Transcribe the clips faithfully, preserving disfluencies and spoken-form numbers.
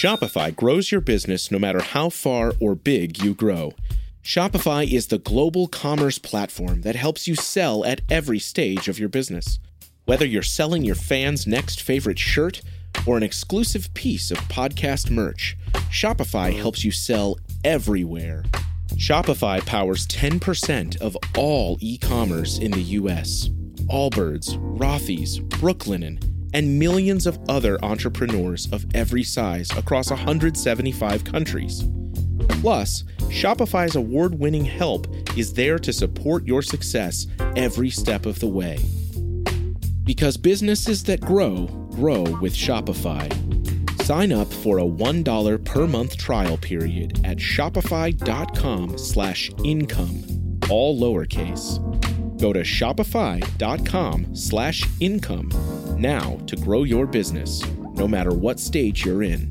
Shopify grows your business no matter how far or big you grow. Shopify is the global commerce platform that helps you sell at every stage of your business. Whether you're selling your fans' next favorite shirt or an exclusive piece of podcast merch, Shopify helps you sell everywhere. Shopify powers ten percent of all e-commerce in the U S. Allbirds, Rothy's, Brooklinen, and millions of other entrepreneurs of every size across one hundred seventy-five countries. Plus, Shopify's award-winning help is there to support your success every step of the way. Because businesses that grow, grow with Shopify. Sign up for a one dollar per month trial period at shopify.com slash income, all lowercase. Go to shopify.com slash income now to grow your business, no matter what stage you're in.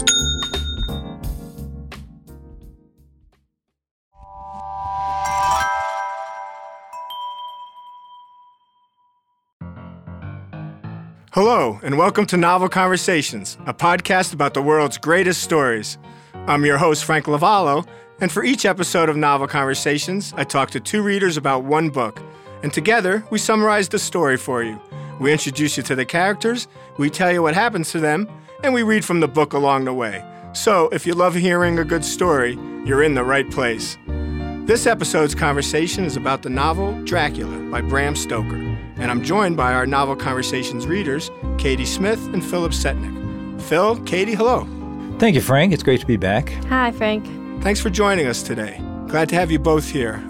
Hello, and welcome to Novel Conversations, a podcast about the world's greatest stories. I'm your host, Frank Lavallo, and for each episode of Novel Conversations, I talk to two readers about one book, and together, we summarize the story for you. We introduce you to the characters, we tell you what happens to them, and we read from the book along the way. So, if you love hearing a good story, you're in the right place. This episode's conversation is about the novel Dracula by Bram Stoker, and I'm joined by our Novel Conversations readers, Katie Smith and Philip Setnick. Phil, Katie, hello. Thank you, Frank. It's great to be back. Hi, Frank. Thanks for joining us today. Glad to have you both here.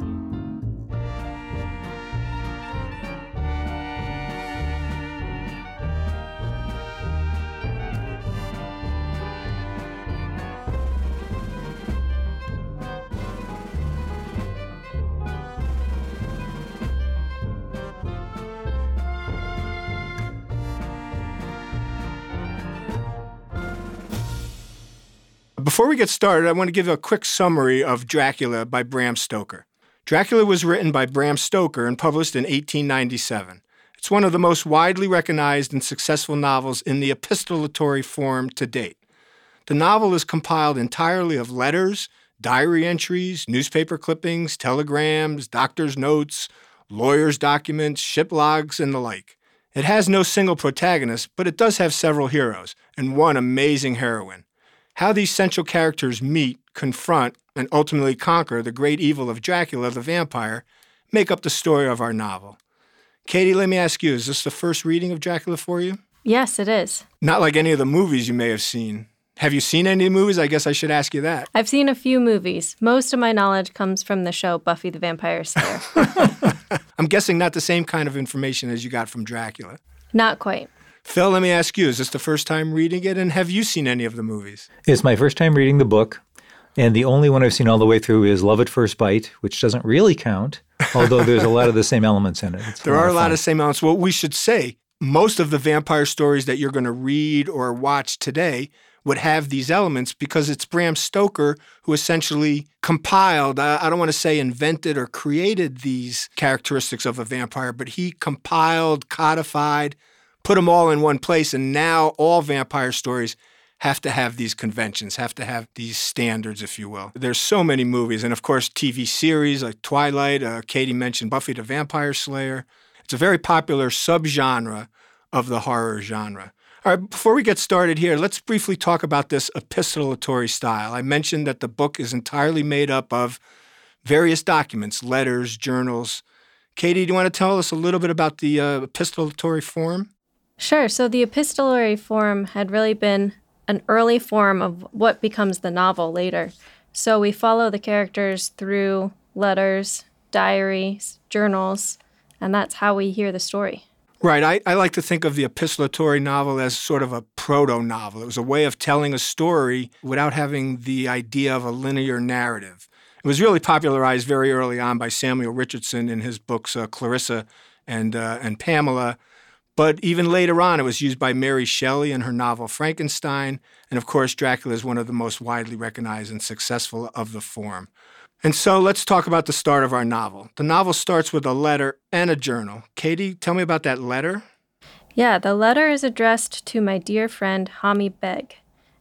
Before we get started, I want to give a quick summary of Dracula by Bram Stoker. Dracula was written by Bram Stoker and published in eighteen ninety-seven. It's one of the most widely recognized and successful novels in the epistolatory form to date. The novel is compiled entirely of letters, diary entries, newspaper clippings, telegrams, doctor's notes, lawyers' documents, ship logs, and the like. It has no single protagonist, but it does have several heroes, and one amazing heroine. How these central characters meet, confront, and ultimately conquer the great evil of Dracula the vampire make up the story of our novel. Katie, let me ask you, is this the first reading of Dracula for you? Yes, it is. Not like any of the movies you may have seen. Have you seen any movies? I guess I should ask you that. I've seen a few movies. Most of my knowledge comes from the show Buffy the Vampire Slayer. I'm guessing not the same kind of information as you got from Dracula. Not quite. Phil, let me ask you, is this the first time reading it, and have you seen any of the movies? It's my first time reading the book, and the only one I've seen all the way through is Love at First Bite, which doesn't really count, although there's a lot of the same elements in it. It's there a are a lot lot of, of same elements. Well, we should say most of the vampire stories that you're going to read or watch today would have these elements because it's Bram Stoker who essentially compiled, I don't want to say invented or created these characteristics of a vampire, but he compiled, codified, put them all in one place, and now all vampire stories have to have these conventions, have to have these standards, if you will. There's so many movies, and of course T V series like Twilight, uh, Katie mentioned Buffy the Vampire Slayer. It's a very popular subgenre of the horror genre. All right, before we get started here, let's briefly talk about this epistolatory style. I mentioned that the book is entirely made up of various documents, letters, journals. Katie, do you want to tell us a little bit about the uh, epistolatory form? Sure. So the epistolary form had really been an early form of what becomes the novel later. So we follow the characters through letters, diaries, journals, and that's how we hear the story. Right. I, I like to think of the epistolatory novel as sort of a proto-novel. It was a way of telling a story without having the idea of a linear narrative. It was really popularized very early on by Samuel Richardson in his books uh, Clarissa and uh, and Pamela. But even later on, it was used by Mary Shelley in her novel Frankenstein. And of course, Dracula is one of the most widely recognized and successful of the form. And so let's talk about the start of our novel. The novel starts with a letter and a journal. Katie, tell me about that letter. Yeah, the letter is addressed to my dear friend Hami Beg.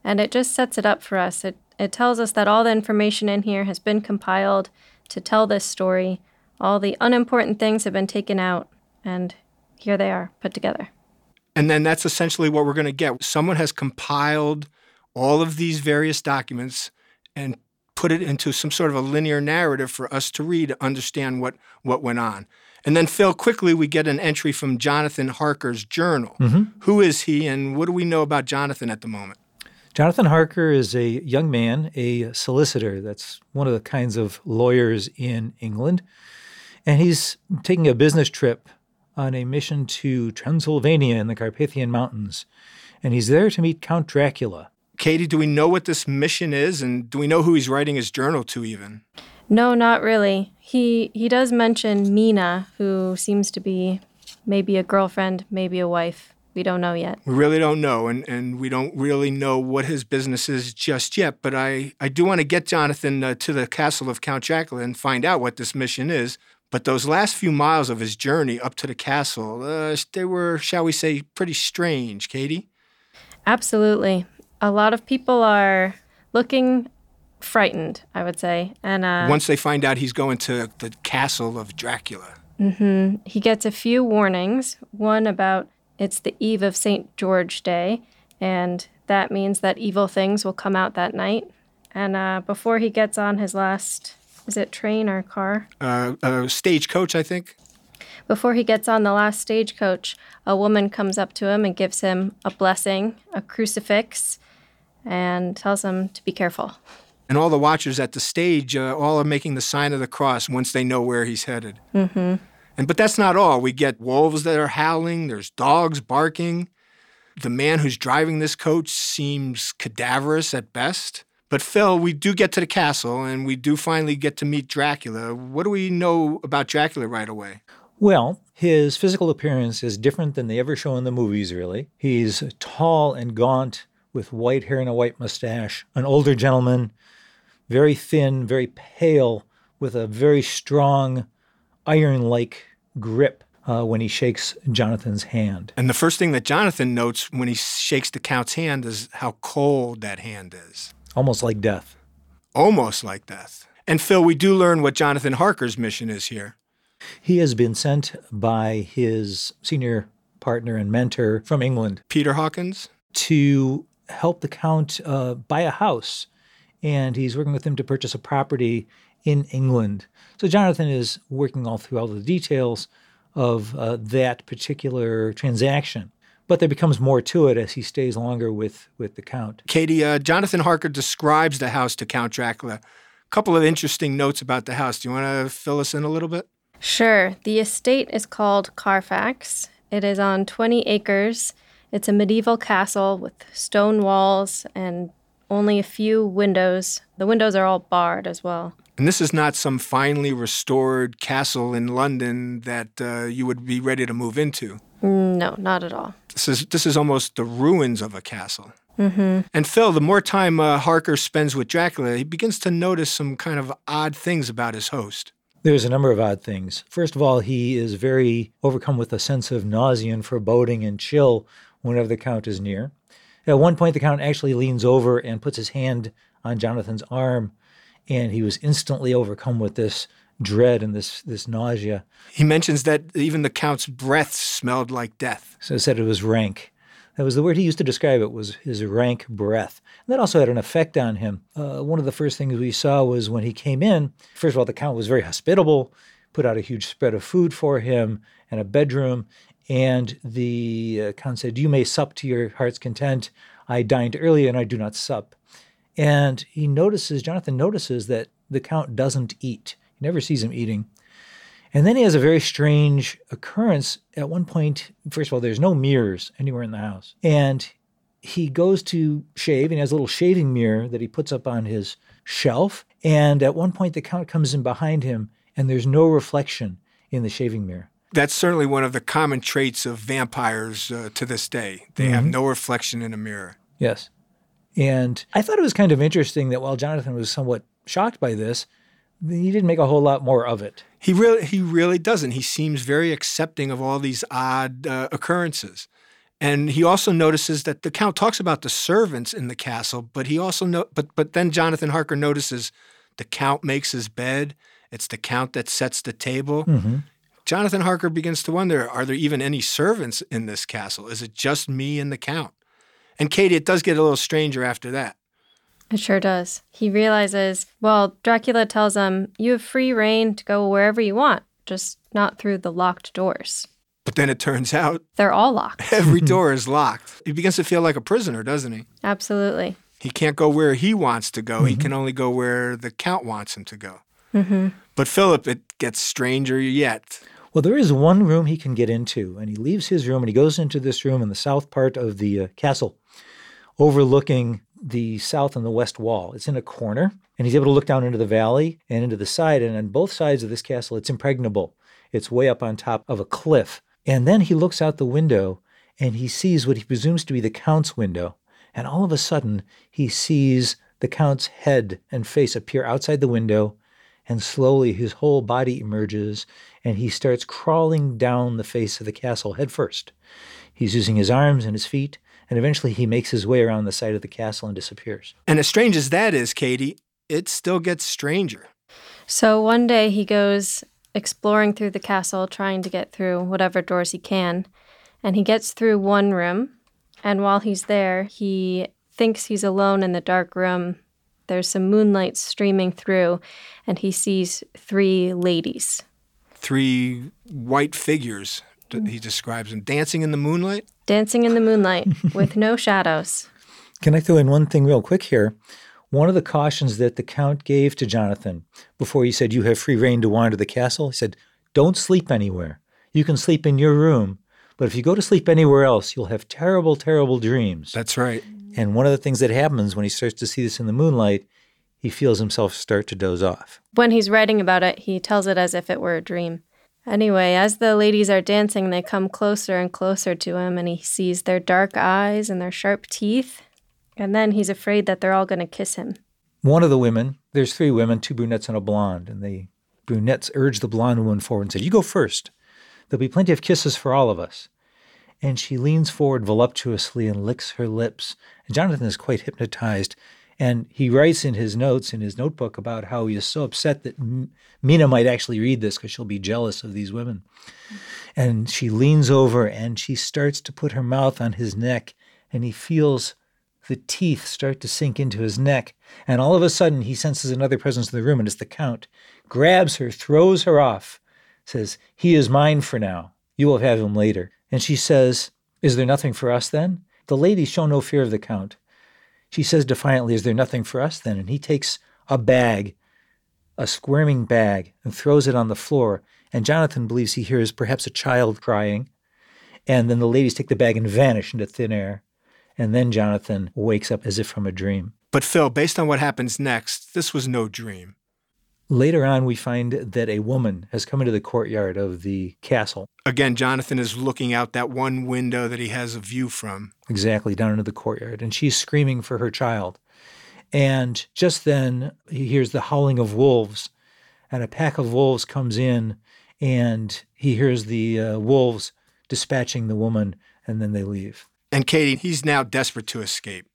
And it just sets it up for us. It, it tells us that all the information in here has been compiled to tell this story. All the unimportant things have been taken out, and here they are, put together. And then that's essentially what we're going to get. Someone has compiled all of these various documents and put it into some sort of a linear narrative for us to read to understand what, what went on. And then, Phil, quickly we get an entry from Jonathan Harker's journal. Mm-hmm. Who is he, and what do we know about Jonathan at the moment? Jonathan Harker is a young man, a solicitor. That's one of the kinds of lawyers in England. And he's taking a business trip on a mission to Transylvania in the Carpathian Mountains. And he's there to meet Count Dracula. Katie, do we know what this mission is, and do we know who he's writing his journal to even? No, not really. He he does mention Mina, who seems to be maybe a girlfriend, maybe a wife. We don't know yet. We really don't know, and, and we don't really know what his business is just yet. But I, I do want to get Jonathan uh, to the castle of Count Dracula and find out what this mission is. But those last few miles of his journey up to the castle, uh, they were, shall we say, pretty strange, Katie? Absolutely. A lot of people are looking frightened, I would say. And uh, once they find out he's going to the castle of Dracula. Mm-hmm. He gets a few warnings. One about it's the eve of Saint George Day, and that means that evil things will come out that night. And uh, before he gets on his last, is it train or car? Uh, uh, stagecoach, I think. Before he gets on the last stagecoach, a woman comes up to him and gives him a blessing, a crucifix, and tells him to be careful. And all the watchers at the stage, uh, all are making the sign of the cross once they know where he's headed. Mm-hmm. And but that's not all. We get wolves that are howling. There's dogs barking. The man who's driving this coach seems cadaverous at best. But Phil, we do get to the castle, and we do finally get to meet Dracula. What do we know about Dracula right away? Well, his physical appearance is different than they ever show in the movies, really. He's tall and gaunt, with white hair and a white mustache, an older gentleman, very thin, very pale, with a very strong, iron-like grip uh, when he shakes Jonathan's hand. And the first thing that Jonathan notes when he shakes the Count's hand is how cold that hand is. Almost like death. Almost like death. And Phil, we do learn what Jonathan Harker's mission is here. He has been sent by his senior partner and mentor from England, Peter Hawkins, to help the Count uh, buy a house. And he's working with him to purchase a property in England. So Jonathan is working all through all the details of uh, that particular transaction. But there becomes more to it as he stays longer with, with the Count. Katie, uh, Jonathan Harker describes the house to Count Dracula. A couple of interesting notes about the house. Do you want to fill us in a little bit? Sure. The estate is called Carfax. It is on twenty acres. It's a medieval castle with stone walls and only a few windows. The windows are all barred as well. And this is not some finely restored castle in London that uh, you would be ready to move into. No, not at all. This is this is almost the ruins of a castle. Mm-hmm. And Phil, the more time uh, Harker spends with Dracula, he begins to notice some kind of odd things about his host. There's a number of odd things. First of all, he is very overcome with a sense of nausea and foreboding and chill whenever the Count is near. At one point, the Count actually leans over and puts his hand on Jonathan's arm, and he was instantly overcome with this dread and this this nausea. He mentions that even the Count's breath smelled like death. So he said it was rank. That was the word he used to describe it, was his rank breath. And that also had an effect on him. Uh, one of the first things we saw was when he came in, first of all, the Count was very hospitable, put out a huge spread of food for him and a bedroom. And the uh, Count said, "You may sup to your heart's content. I dined early and I do not sup." And he notices, Jonathan notices that the Count doesn't eat. He never sees him eating. And then he has a very strange occurrence. At one point, first of all, there's no mirrors anywhere in the house. And he goes to shave, and he has a little shaving mirror that he puts up on his shelf. And at one point, the Count comes in behind him, and there's no reflection in the shaving mirror. That's certainly one of the common traits of vampires uh, to this day. They mm-hmm. have no reflection in a mirror. Yes. And I thought it was kind of interesting that while Jonathan was somewhat shocked by this, he didn't make a whole lot more of it. He really he really doesn't. He seems very accepting of all these odd uh, occurrences. And he also notices that the Count talks about the servants in the castle, but he also no, but but then Jonathan Harker notices the Count makes his bed. It's the Count that sets the table. Mm-hmm. Jonathan Harker begins to wonder, are there even any servants in this castle? Is it just me and the Count? And Katie, it does get a little stranger after that. It sure does. He realizes, well, Dracula tells him, you have free reign to go wherever you want, just not through the locked doors. But then it turns out They're all locked. every door is locked. He begins to feel like a prisoner, doesn't he? Absolutely. He can't go where he wants to go. Mm-hmm. He can only go where the Count wants him to go. Mm-hmm. But Philip, it gets stranger yet. Well, there is one room he can get into, and he leaves his room and he goes into this room in the south part of the uh, castle, overlooking the south and the west wall. It's in a corner, and he's able to look down into the valley and into the side, and on both sides of this castle, it's impregnable. It's way up on top of a cliff. And then he looks out the window, and he sees what he presumes to be the Count's window, and all of a sudden, he sees the Count's head and face appear outside the window, and slowly his whole body emerges, and he starts crawling down the face of the castle head first. He's using his arms and his feet, and eventually he makes his way around the side of the castle and disappears. And as strange as that is, Katie, it still gets stranger. So one day he goes exploring through the castle, trying to get through whatever doors he can. And he gets through one room. And while he's there, he thinks he's alone in the dark room. There's some moonlight streaming through, and he sees three ladies. Three white figures, he describes them, dancing in the moonlight. Dancing in the moonlight with no shadows. Can I throw in one thing real quick here? One of the cautions that the Count gave to Jonathan before he said, you have free reign to wander the castle, he said, don't sleep anywhere. You can sleep in your room, but if you go to sleep anywhere else, you'll have terrible, terrible dreams. That's right. And one of the things that happens when he starts to see this in the moonlight, he feels himself start to doze off. When he's writing about it, he tells it as if it were a dream. Anyway, as the ladies are dancing, they come closer and closer to him, and he sees their dark eyes and their sharp teeth. And then he's afraid that they're all going to kiss him. One of the women, there's three women, two brunettes and a blonde, and the brunettes urge the blonde woman forward and say, you go first. There'll be plenty of kisses for all of us. And she leans forward voluptuously and licks her lips. And Jonathan is quite hypnotized. And he writes in his notes, in his notebook, about how he is so upset that M- Mina might actually read this because she'll be jealous of these women. And she leans over and she starts to put her mouth on his neck, and he feels the teeth start to sink into his neck. And all of a sudden, he senses another presence in the room, and it's the Count. Grabs her, throws her off, says, he is mine for now. You will have him later. And she says, is there nothing for us then? The ladies show no fear of the Count. She says defiantly, is there nothing for us then? And he takes a bag, a squirming bag, and throws it on the floor. And Jonathan believes he hears perhaps a child crying. And then the ladies take the bag and vanish into thin air. And then Jonathan wakes up as if from a dream. But Phil, based on what happens next, this was no dream. Later on, we find that a woman has come into the courtyard of the castle. Again, Jonathan is looking out that one window that he has a view from. Exactly, down into the courtyard. And she's screaming for her child. And just then, he hears the howling of wolves. And a pack of wolves comes in, and he hears the uh, wolves dispatching the woman, and then they leave. And Katie, he's now desperate to escape.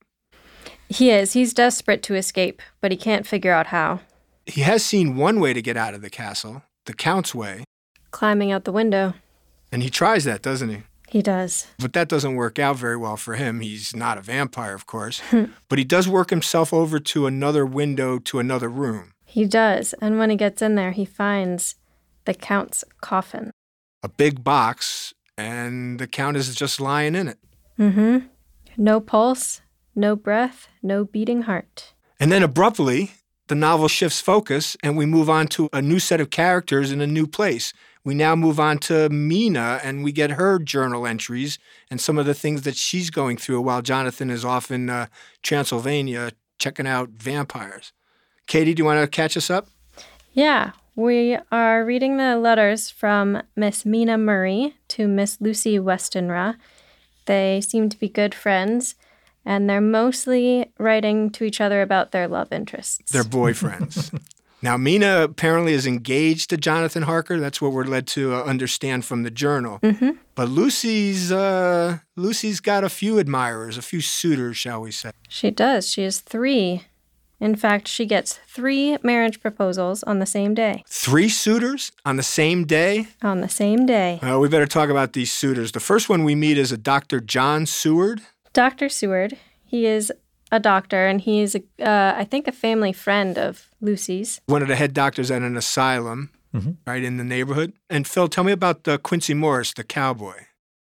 He is. He's desperate to escape, but he can't figure out how. He has seen one way to get out of the castle, the Count's way. Climbing out the window. And he tries that, doesn't he? He does. But that doesn't work out very well for him. He's not a vampire, of course. But he does work himself over to another window to another room. He does. And when he gets in there, he finds the Count's coffin. A big box, and the Count is just lying in it. Mm-hmm. No pulse, no breath, no beating heart. And then abruptly, the novel shifts focus, and we move on to a new set of characters in a new place. We now move on to Mina, and we get her journal entries and some of the things that she's going through while Jonathan is off in uh, Transylvania checking out vampires. Katie, do you want to catch us up? Yeah, we are reading the letters from Miss Mina Murray to Miss Lucy Westenra. They seem to be good friends, and they're mostly writing to each other about their love interests. Their boyfriends. Now, Mina apparently is engaged to Jonathan Harker. That's what we're led to uh, understand from the journal. Mm-hmm. But Lucy's uh, Lucy's got a few admirers, a few suitors, shall we say. She does. She has three. In fact, she gets three marriage proposals on the same day. Three suitors on the same day? On the same day. Uh, we better talk about these suitors. The first one we meet is a Doctor John Seward. Doctor Seward. He is a doctor, and he is, a, uh, I think, a family friend of Lucy's. One of the head doctors at an asylum, mm-hmm. right in the neighborhood. And Phil, tell me about uh, Quincy Morris, the cowboy.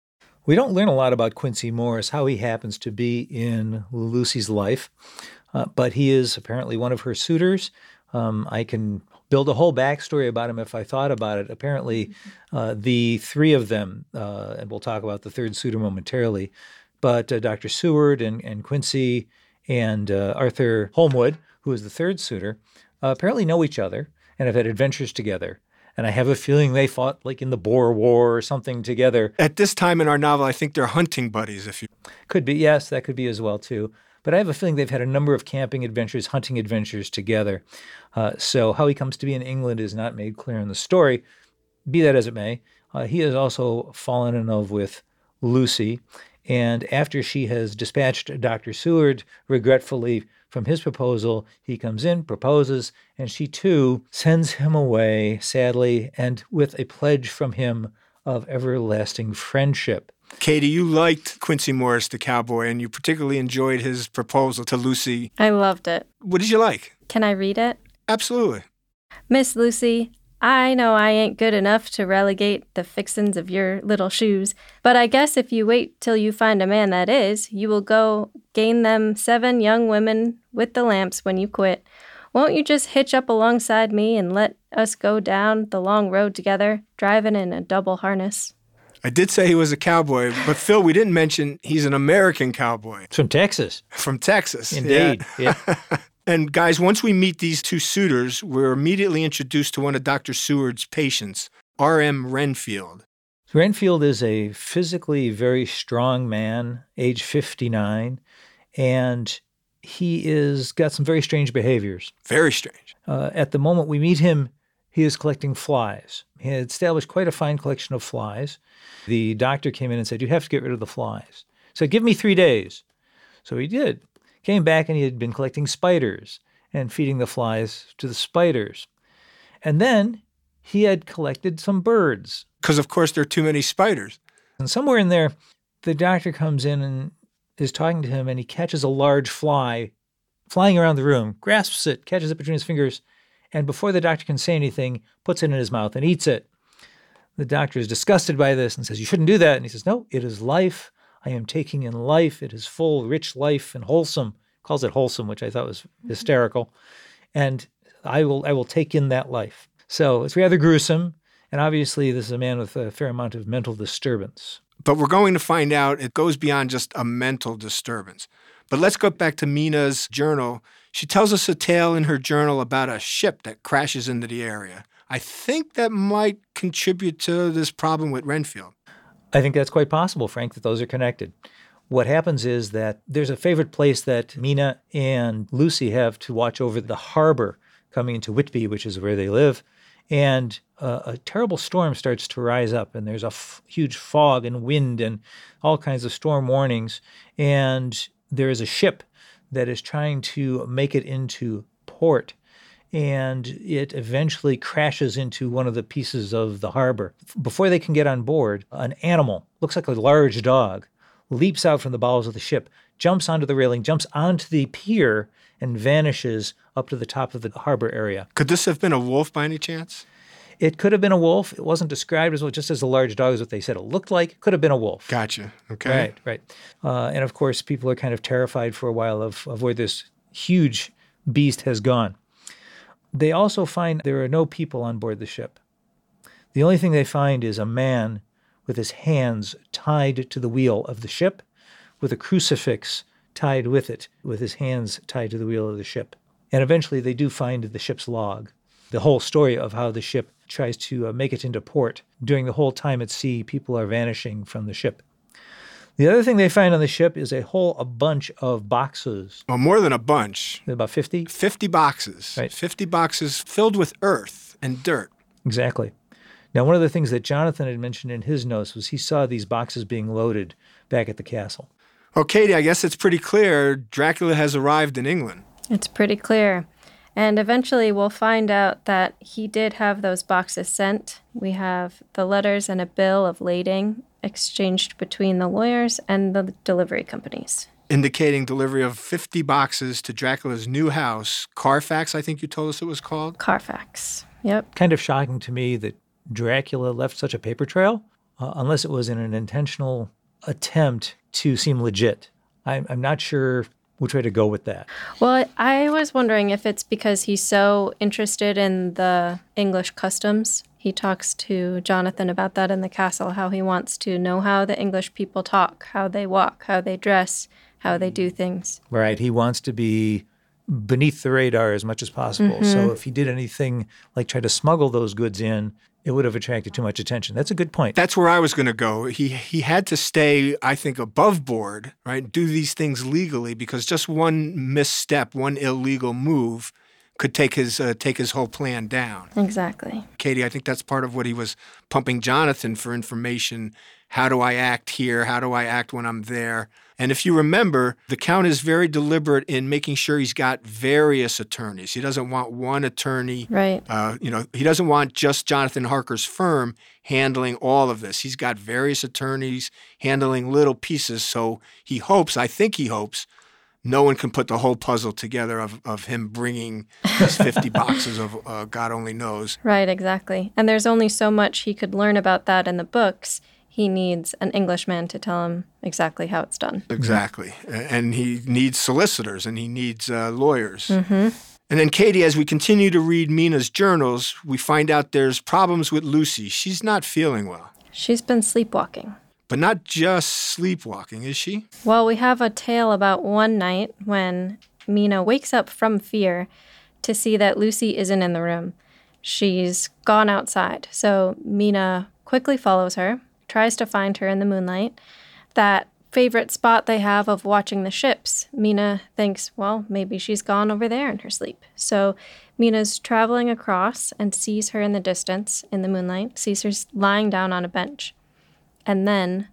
We don't learn a lot about Quincy Morris, how he happens to be in Lucy's life, uh, but he is apparently one of her suitors. Um, I can build a whole backstory about him if I thought about it. Apparently, uh, the three of them, uh, and we'll talk about the third suitor momentarily, but uh, Doctor Seward and, and Quincy and uh, Arthur Holmwood, who is the third suitor, uh, apparently know each other and have had adventures together. And I have a feeling they fought like in the Boer War or something together. At this time in our novel, I think they're hunting buddies. If you Could be, yes, that could be as well, too. But I have a feeling they've had a number of camping adventures, hunting adventures together. Uh, so how he comes to be in England is not made clear in the story. Be that as it may, uh, he has also fallen in love with Lucy. And after she has dispatched Doctor Seward, regretfully, from his proposal, he comes in, proposes, and she, too, sends him away, sadly, and with a pledge from him of everlasting friendship. Katie, you liked Quincy Morris, the cowboy, and you particularly enjoyed his proposal to Lucy. I loved it. What did you like? Can I read it? Absolutely. Miss Lucy, I know I ain't good enough to relegate the fixins of your little shoes, but I guess if you wait till you find a man that is, you will go gain them seven young women with the lamps when you quit. Won't you just hitch up alongside me and let us go down the long road together, driving in a double harness? I did say he was a cowboy, but Phil, we didn't mention he's an American cowboy. From Texas. From Texas. Indeed, yeah. yeah. And guys, once we meet these two suitors, we're immediately introduced to one of Doctor Seward's patients, R M Renfield. Renfield is a physically very strong man, age fifty-nine, and he is got some very strange behaviors. Very strange. Uh, at the moment we meet him, he is collecting flies. He had established quite a fine collection of flies. The doctor came in and said, you have to get rid of the flies. He said, give me three days. So he did. Came back and he had been collecting spiders and feeding the flies to the spiders. And then he had collected some birds. Because, of course, there are too many spiders. And somewhere in there, the doctor comes in and is talking to him, and he catches a large fly flying around the room, grasps it, catches it between his fingers, and before the doctor can say anything, puts it in his mouth and eats it. The doctor is disgusted by this and says, you shouldn't do that. And he says, no, it is life. I am taking in life. It is full, rich life and wholesome. Calls it wholesome, which I thought was hysterical. And I will I will take in that life. So it's rather gruesome. And obviously, this is a man with a fair amount of mental disturbance. But we're going to find out it goes beyond just a mental disturbance. But let's go back to Mina's journal. She tells us a tale in her journal about a ship that crashes into the area. I think that might contribute to this problem with Renfield. I think that's quite possible, Frank, that those are connected. What happens is that there's a favorite place that Mina and Lucy have to watch over the harbor coming into Whitby, which is where they live. And uh, a terrible storm starts to rise up, and there's a f- huge fog and wind and all kinds of storm warnings. And there is a ship that is trying to make it into port. And it eventually crashes into one of the pieces of the harbor. Before they can get on board, an animal, looks like a large dog, leaps out from the bowels of the ship, jumps onto the railing, jumps onto the pier, and vanishes up to the top of the harbor area. Could this have been a wolf by any chance? It could have been a wolf. It wasn't described as well, just as a large dog is what they said it looked like. Could have been a wolf. Gotcha. Okay. Right, right. Uh, and of course, people are kind of terrified for a while of, of where this huge beast has gone. They also find there are no people on board the ship. The only thing they find is a man with his hands tied to the wheel of the ship, with a crucifix tied with it, with his hands tied to the wheel of the ship. And eventually they do find the ship's log, the whole story of how the ship tries to uh, make it into port. During the whole time at sea, people are vanishing from the ship. The other thing they find on the ship is a whole a bunch of boxes. Well, more than a bunch. About fifty? fifty boxes. Right. fifty boxes filled with earth and dirt. Exactly. Now, one of the things that Jonathan had mentioned in his notes was he saw these boxes being loaded back at the castle. Well, Katie, I guess it's pretty clear Dracula has arrived in England. It's pretty clear. And eventually we'll find out that he did have those boxes sent. We have the letters and a bill of lading exchanged between the lawyers and the delivery companies. Indicating delivery of fifty boxes to Dracula's new house, Carfax, I think you told us it was called? Carfax, yep. Kind of shocking to me that Dracula left such a paper trail, uh, unless it was in an intentional attempt to seem legit. I'm, I'm not sure which way to go with that. Well, I was wondering if it's because he's so interested in the English customs. He talks to Jonathan about that in the castle, how he wants to know how the English people talk, how they walk, how they dress, how they do things. Right. He wants to be beneath the radar as much as possible. Mm-hmm. So if he did anything like try to smuggle those goods in, it would have attracted too much attention. That's a good point. That's where I was going to go. He he had to stay, I think, above board, right? Do these things legally, because just one misstep, one illegal move could take his uh, take his whole plan down. Exactly. Katie, I think that's part of what he was pumping Jonathan for information. How do I act here? How do I act when I'm there? And if you remember, the Count is very deliberate in making sure he's got various attorneys. He doesn't want one attorney. Right. Uh, you know, he doesn't want just Jonathan Harker's firm handling all of this. He's got various attorneys handling little pieces. So he hopes, I think he hopes, no one can put the whole puzzle together of, of him bringing these fifty boxes of uh, God only knows. Right, exactly. And there's only so much he could learn about that in the books. He needs an Englishman to tell him exactly how it's done. Exactly. And he needs solicitors and he needs uh, lawyers. Mm-hmm. And then, Katie, as we continue to read Mina's journals, we find out there's problems with Lucy. She's not feeling well. She's been sleepwalking. But not just sleepwalking, is she? Well, we have a tale about one night when Mina wakes up from fear to see that Lucy isn't in the room. She's gone outside. So Mina quickly follows her, tries to find her in the moonlight. That favorite spot they have of watching the ships, Mina thinks, well, maybe she's gone over there in her sleep. So Mina's traveling across and sees her in the distance in the moonlight, sees her lying down on a bench. And then,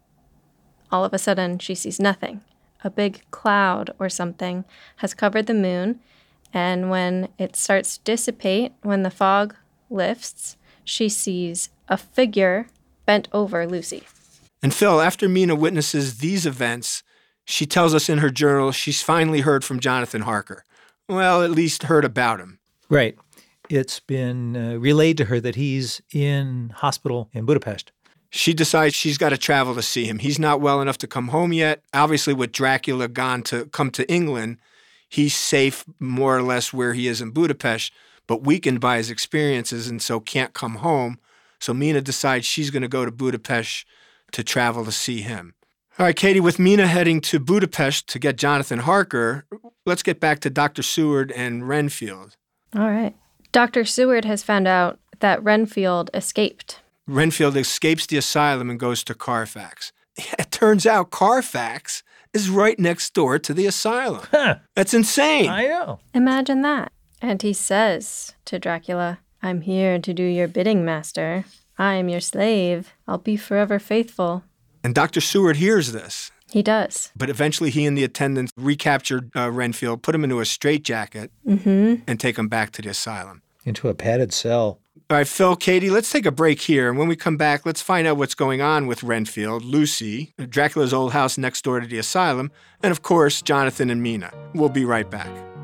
all of a sudden, she sees nothing. A big cloud or something has covered the moon, and when it starts to dissipate, when the fog lifts, she sees a figure bent over Lucy. And Phil, after Mina witnesses these events, she tells us in her journal she's finally heard from Jonathan Harker. Well, at least heard about him. Right. It's been uh, relayed to her that he's in hospital in Budapest. She decides she's got to travel to see him. He's not well enough to come home yet. Obviously, with Dracula gone to come to England, he's safe more or less where he is in Budapest, but weakened by his experiences and so can't come home. So Mina decides she's going to go to Budapest to travel to see him. All right, Katie, with Mina heading to Budapest to get Jonathan Harker, let's get back to Doctor Seward and Renfield. All right. Doctor Seward has found out that Renfield escaped. Renfield escapes the asylum and goes to Carfax. It turns out Carfax is right next door to the asylum. Huh. That's insane. I know. Imagine that. And he says to Dracula, I'm here to do your bidding, master. I am your slave. I'll be forever faithful. And Doctor Seward hears this. He does. But eventually he and the attendants recaptured uh, Renfield, put him into a straitjacket, Mm-hmm. and take him back to the asylum. Into a padded cell. All right, Phil, Katie, let's take a break here. And when we come back, let's find out what's going on with Renfield, Lucy, Dracula's old house next door to the asylum, and of course, Jonathan and Mina. We'll be right back.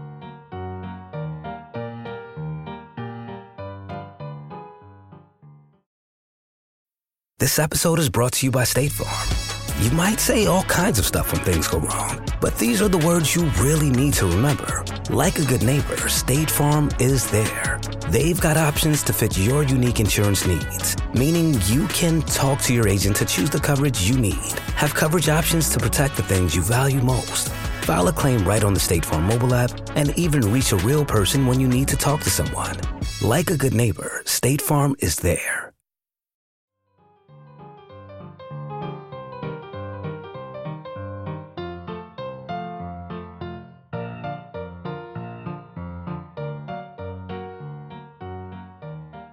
This episode is brought to you by State Farm. You might say all kinds of stuff when things go wrong, but these are the words you really need to remember. Like a good neighbor, State Farm is there. They've got options to fit your unique insurance needs, meaning you can talk to your agent to choose the coverage you need. Have coverage options to protect the things you value most. File a claim right on the State Farm mobile app and even reach a real person when you need to talk to someone. Like a good neighbor, State Farm is there.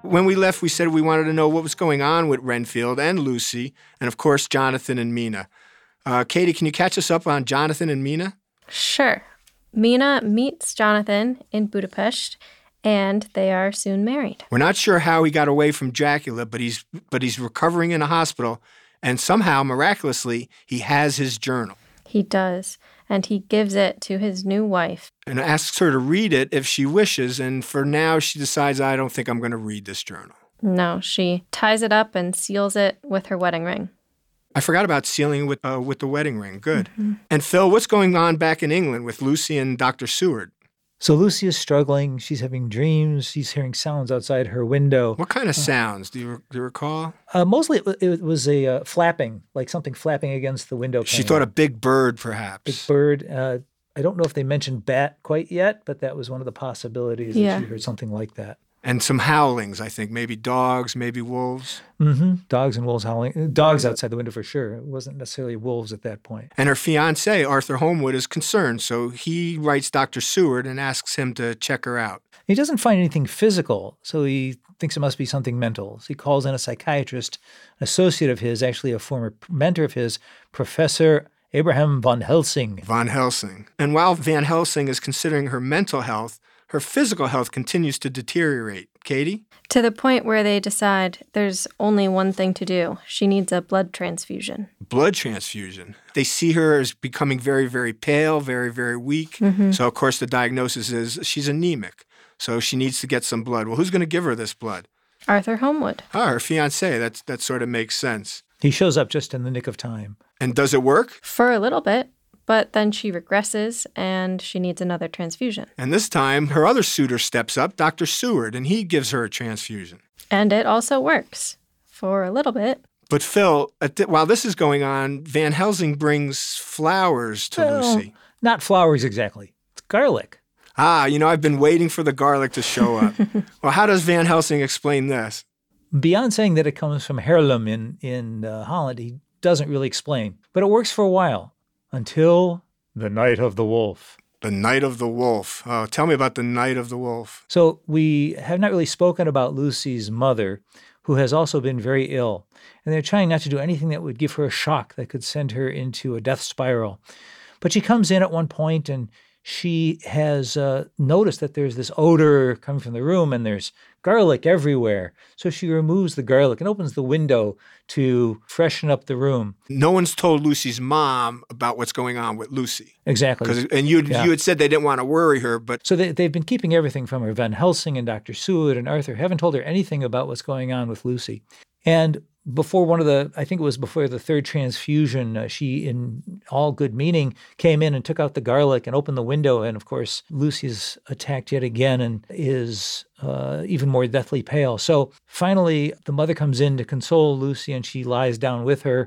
When we left, we said we wanted to know what was going on with Renfield and Lucy, and of course, Jonathan and Mina. Uh, Katie, can you catch us up on Jonathan and Mina? Sure. Mina meets Jonathan in Budapest, and they are soon married. We're not sure how he got away from Dracula, but he's but he's recovering in a hospital, and somehow, miraculously, he has his journal. He does, and he gives it to his new wife. And asks her to read it if she wishes, and for now, she decides, I don't think I'm going to read this journal. No, she ties it up and seals it with her wedding ring. I forgot about sealing with uh, with the wedding ring. Good. Mm-hmm. And Phil, what's going on back in England with Lucy and Doctor Seward? So Lucy is struggling. She's having dreams. She's hearing sounds outside her window. What kind of sounds? Do you, do you recall? Uh, mostly it, it was a uh, flapping, like something flapping against the window pane. She thought a big bird, perhaps. Big bird. Uh, I don't know if they mentioned bat quite yet, but that was one of the possibilities. Yeah. That she heard something like that. And some howlings, I think. Maybe dogs, maybe wolves. Mm-hmm. Dogs and wolves howling. Dogs outside the window for sure. It wasn't necessarily wolves at that point. And her fiancé, Arthur Holmwood, is concerned, so he writes Doctor Seward and asks him to check her out. He doesn't find anything physical, so he thinks it must be something mental. So he calls in a psychiatrist, an associate of his, actually a former mentor of his, Professor Abraham von Helsing. Von Helsing. And while Van Helsing is considering her mental health, her physical health continues to deteriorate. Katie? To the point where they decide there's only one thing to do. She needs a blood transfusion. Blood transfusion. They see her as becoming very, very pale, very, very weak. Mm-hmm. So, of course, the diagnosis is she's anemic. So she needs to get some blood. Well, who's going to give her this blood? Arthur Holmwood. Ah, her fiancé. That's, that sort of makes sense. He shows up just in the nick of time. And does it work? For a little bit. But then she regresses, and she needs another transfusion. And this time, her other suitor steps up, Doctor Seward, and he gives her a transfusion. And it also works. For a little bit. But Phil, at th- while this is going on, Van Helsing brings flowers to Well, Lucy. Not flowers exactly. It's garlic. Ah, you know, I've been waiting for the garlic to show up. Well, how does Van Helsing explain this? Beyond saying that it comes from Haarlem in, in uh, Holland, he doesn't really explain. But it works for a while. Until the Night of the Wolf. The Night of the Wolf. Oh, tell me about the Night of the Wolf. So we have not really spoken about Lucy's mother, who has also been very ill. And they're trying not to do anything that would give her a shock that could send her into a death spiral. But she comes in at one point and she has uh, noticed that there's this odor coming from the room and there's garlic everywhere. So she removes the garlic and opens the window to freshen up the room. No one's told Lucy's mom about what's going on with Lucy. Exactly. 'Cause- And you Yeah. you had said they didn't want to worry her, but So they, they've been keeping everything from her. Van Helsing and Doctor Seward and Arthur haven't told her anything about what's going on with Lucy. And before one of the, I think it was before the third transfusion, uh, she, in all good meaning, came in and took out the garlic and opened the window. And of course, Lucy's attacked yet again and is uh, even more deathly pale. So finally, the mother comes in to console Lucy and she lies down with her.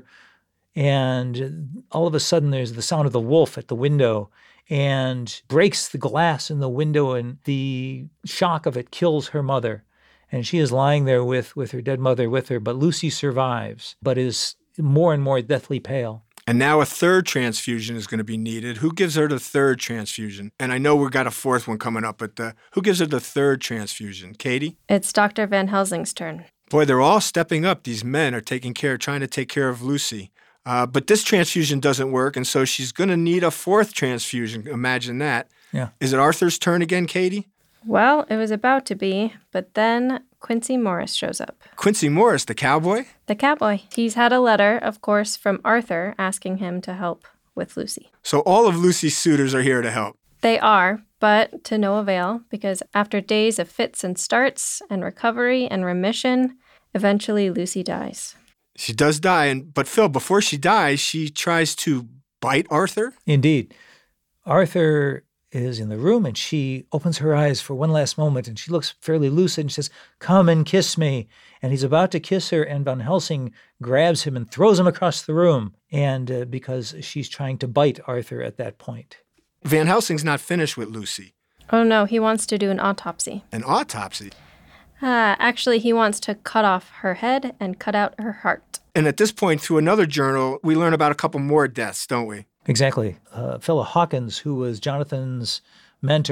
And all of a sudden, there's the sound of the wolf at the window and breaks the glass in the window. And the shock of it kills her mother. And she is lying there with, with her dead mother with her. But Lucy survives, but is more and more deathly pale. and now a third transfusion is going to be needed. Who gives her the third transfusion? And I know we've got a fourth one coming up, but uh, who gives her the third transfusion? Katie? It's Doctor Van Helsing's turn. Boy, they're all stepping up. These men are taking care, trying to take care of Lucy. Uh, but this transfusion doesn't work, and so she's going to need a fourth transfusion. Imagine that. Yeah. Is it Arthur's turn again, Katie? Well, it was about to be, but then Quincy Morris shows up. Quincy Morris, the cowboy? The cowboy. He's had a letter, of course, from Arthur asking him to help with Lucy. So all of Lucy's suitors are here to help. They are, but to no avail, because after days of fits and starts and recovery and remission, eventually Lucy dies. She does die, and but Phil, before she dies, she tries to bite Arthur? Indeed. Arthur is in the room and she opens her eyes for one last moment and she looks fairly lucid and she says, "Come and kiss me." And he's about to kiss her and Van Helsing grabs him and throws him across the room. And uh, because she's trying to bite Arthur at that point. Van Helsing's not finished with Lucy. Oh no, he wants to do an autopsy. An autopsy? Uh, actually, he wants to cut off her head and cut out her heart. And at this point, through another journal, we learn about a couple more deaths, don't we? Exactly. Uh, fellow Hawkins, who was Jonathan's mentor,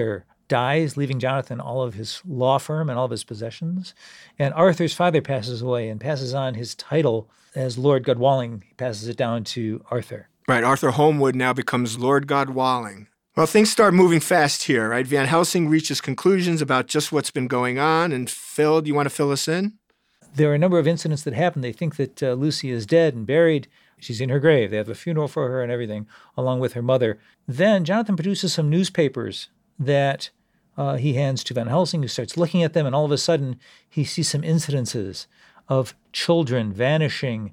dies, leaving Jonathan all of his law firm and all of his possessions. And Arthur's father passes away and passes on his title as Lord Godwalling. He passes it down to Arthur. Right, Arthur Holmwood now becomes Lord Godwalling. Well, things start moving fast here, right? Van Helsing reaches conclusions about just what's been going on. And Phil, do you want to fill us in? There are a number of incidents that happen. They think that uh, Lucy is dead and buried. She's in her grave. They have a funeral for her and everything, along with her mother. Then Jonathan produces some newspapers that uh, he hands to Van Helsing, who starts looking at them, and all of a sudden he sees some incidences of children vanishing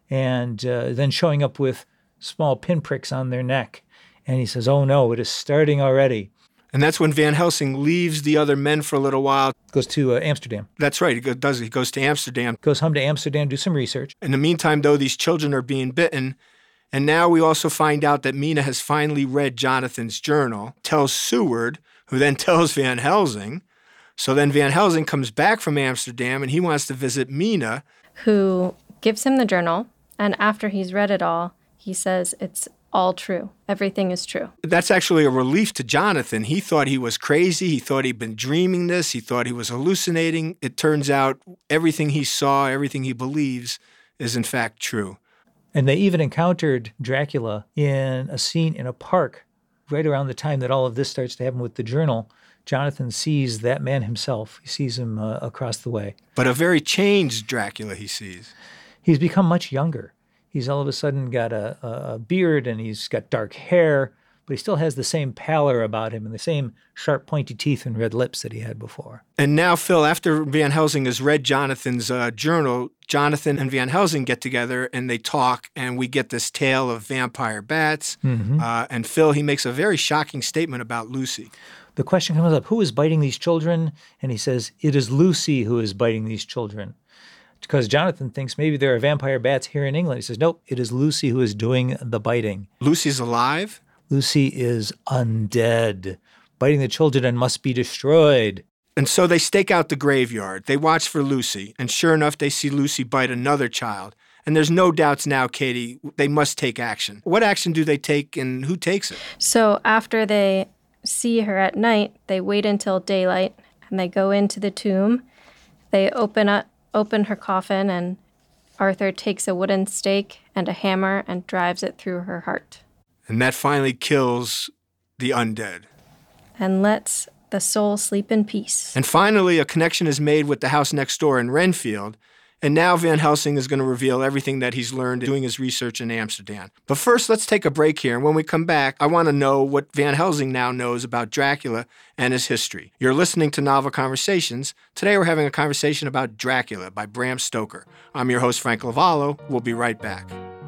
and uh, then showing up with small pinpricks on their neck. And he says, oh no, it is starting already. And that's when Van Helsing leaves the other men for a little while. Goes to uh, Amsterdam. That's right, he go- does. He goes to Amsterdam. Goes home to Amsterdam, do some research. In the meantime, though, these children are being bitten. And now we also find out that Mina has finally read Jonathan's journal, tells Seward, who then tells Van Helsing. So then Van Helsing comes back from Amsterdam and he wants to visit Mina. Who gives him the journal. And after he's read it all, he says it's all true. Everything is true. That's actually a relief to Jonathan. He thought he was crazy. He thought he'd been dreaming this. He thought he was hallucinating. It turns out everything he saw, everything he believes is in fact true. And they even encountered Dracula in a scene in a park right around the time that all of this starts to happen with the journal. Jonathan sees that man himself. He sees him uh, across the way. But a very changed Dracula he sees. He's become much younger. He's all of a sudden got a, a beard and he's got dark hair, but he still has the same pallor about him and the same sharp, pointy teeth and red lips that he had before. And now, Phil, after Van Helsing has read Jonathan's uh, journal, Jonathan and Van Helsing get together and they talk, and we get this tale of vampire bats. Mm-hmm. Uh, and Phil, he makes a very shocking statement about Lucy. The question comes up, who is biting these children? And he says, it is Lucy who is biting these children. Because Jonathan thinks maybe there are vampire bats here in England. He says, nope, it is Lucy who is doing the biting. Lucy's alive? Lucy is undead, biting the children and must be destroyed. And so they stake out the graveyard. They watch for Lucy, and sure enough, they see Lucy bite another child. And there's no doubts now, Katie, they must take action. What action do they take, and who takes it? So after they see her at night, they wait until daylight, and they go into the tomb. They open up open her coffin, and Arthur takes a wooden stake and a hammer and drives it through her heart. And that finally kills the undead. And lets the soul sleep in peace. And finally, a connection is made with the house next door in Renfield. And now Van Helsing is going to reveal everything that he's learned doing his research in Amsterdam. But first, let's take a break here. And when we come back, I want to know what Van Helsing now knows about Dracula and his history. You're listening to Novel Conversations. Today, we're having a conversation about Dracula by Bram Stoker. I'm your host, Frank Lavallo. We'll be right back.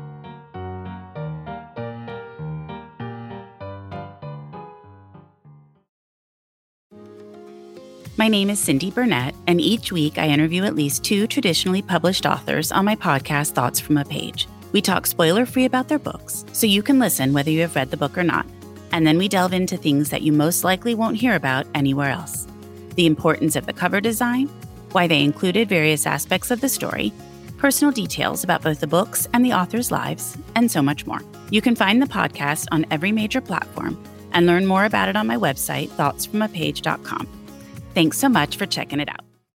My name is Cindy Burnett, and each week I interview at least two traditionally published authors on my podcast, Thoughts from a Page. We talk spoiler-free about their books, so you can listen whether you have read the book or not. And then we delve into things that you most likely won't hear about anywhere else. The importance of the cover design, why they included various aspects of the story, personal details about both the books and the authors' lives, and so much more. You can find the podcast on every major platform and learn more about it on my website, thoughts from a page dot com. Thanks so much for checking it out.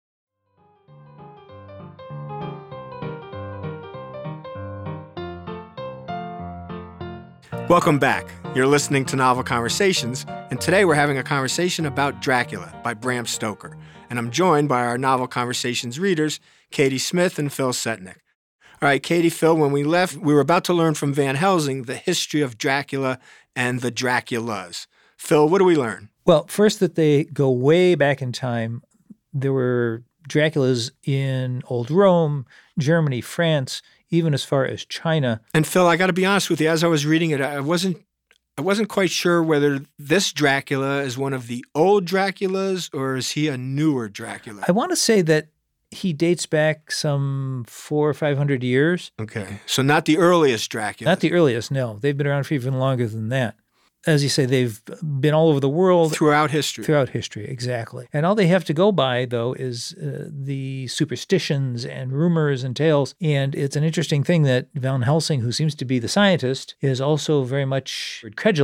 Welcome back. You're listening to Novel Conversations, and today we're having a conversation about Dracula by Bram Stoker. And I'm joined by our Novel Conversations readers, Katie Smith and Phil Setnick. All right, Katie, Phil, when we left, we were about to learn from Van Helsing the history of Dracula and the Draculas. Phil, what do we learn? Well, first that they go way back in time. There were Draculas in Old Rome, Germany, France, even as far as China. And Phil, I got to be honest with you, as I was reading it, I wasn't I wasn't quite sure whether this Dracula is one of the old Draculas or is he a newer Dracula? I want to say that he dates back some four or five hundred years. Okay, so not the earliest Dracula. Not the earliest, no. They've been around for even longer than that. As you say, they've been all over the world. Throughout history. Throughout history, exactly. And all they have to go by, though, is uh, the superstitions and rumors and tales. And it's an interesting thing that Van Helsing, who seems to be the scientist, is also very much credulous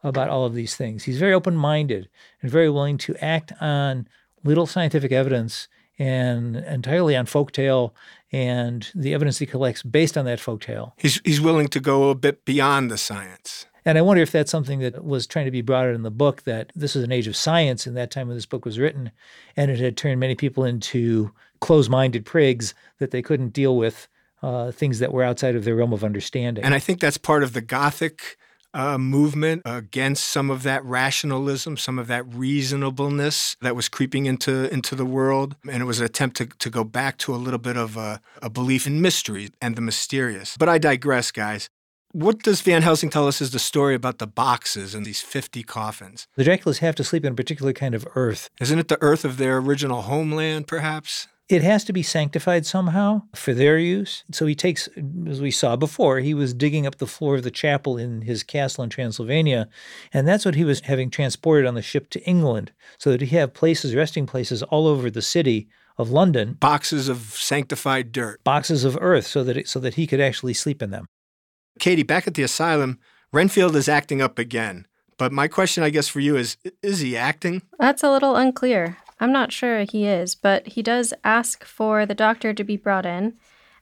about all of these things. He's very open-minded and very willing to act on little scientific evidence and entirely on folktale and the evidence he collects based on that folktale. He's, he's willing to go a bit beyond the science. And I wonder if that's something that was trying to be brought out in the book, that this is an age of science in that time when this book was written, and it had turned many people into closed-minded prigs that they couldn't deal with uh, things that were outside of their realm of understanding. And I think that's part of the Gothic uh, movement against some of that rationalism, some of that reasonableness that was creeping into, into the world. And it was an attempt to, to go back to a little bit of a, a belief in mystery and the mysterious. But I digress, guys. What does Van Helsing tell us is the story about the boxes and these fifty coffins? The Draculas have to sleep in a particular kind of earth. Isn't it the earth of their original homeland, perhaps? It has to be sanctified somehow for their use. So he takes, as we saw before, he was digging up the floor of the chapel in his castle in Transylvania, and that's what he was having transported on the ship to England, so that he have places, resting places all over the city of London. Boxes of sanctified dirt. Boxes of earth, so that it, so that he could actually sleep in them. Katie, back at the asylum, Renfield is acting up again. But my question, I guess, for you is, is he acting? That's a little unclear. I'm not sure he is, but he does ask for the doctor to be brought in.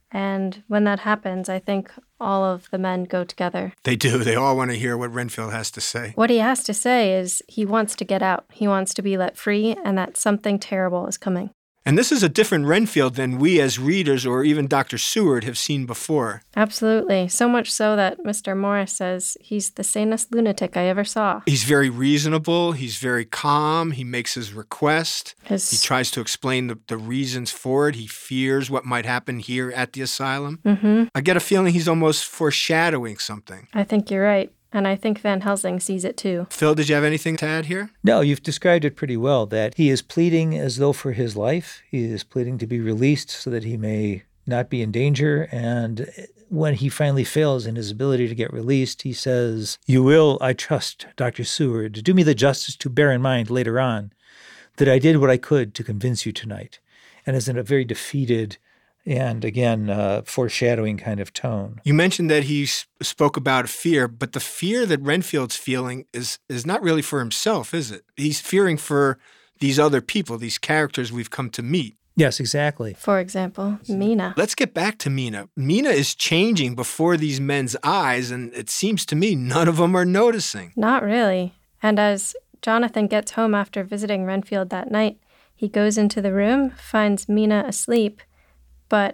And when that happens, I think all of the men go together. They do. They all want to hear what Renfield has to say. What he has to say is he wants to get out. He wants to be let free, and that something terrible is coming. And this is a different Renfield than we as readers or even Doctor Seward have seen before. Absolutely. So much so that Mister Morris says he's the sanest lunatic I ever saw. He's very reasonable. He's very calm. He makes his request. His... He tries to explain the, the reasons for it. He fears what might happen here at the asylum. Mm-hmm. I get a feeling he's almost foreshadowing something. I think you're right. And I think Van Helsing sees it too. Phil, did you have anything to add here? No, you've described it pretty well, that he is pleading as though for his life. He is pleading to be released so that he may not be in danger. And when he finally fails in his ability to get released, he says, "You will, I trust, Doctor Seward, do me the justice to bear in mind later on that I did what I could to convince you tonight." And is in a very defeated and, again, uh, foreshadowing kind of tone. You mentioned that he spoke about fear, but the fear that Renfield's feeling is is not really for himself, is it? He's fearing for these other people, these characters we've come to meet. Yes, exactly. For example, Mina. Let's get back to Mina. Mina is changing before these men's eyes, and it seems to me none of them are noticing. Not really. And as Jonathan gets home after visiting Renfield that night, he goes into the room, finds Mina asleep, but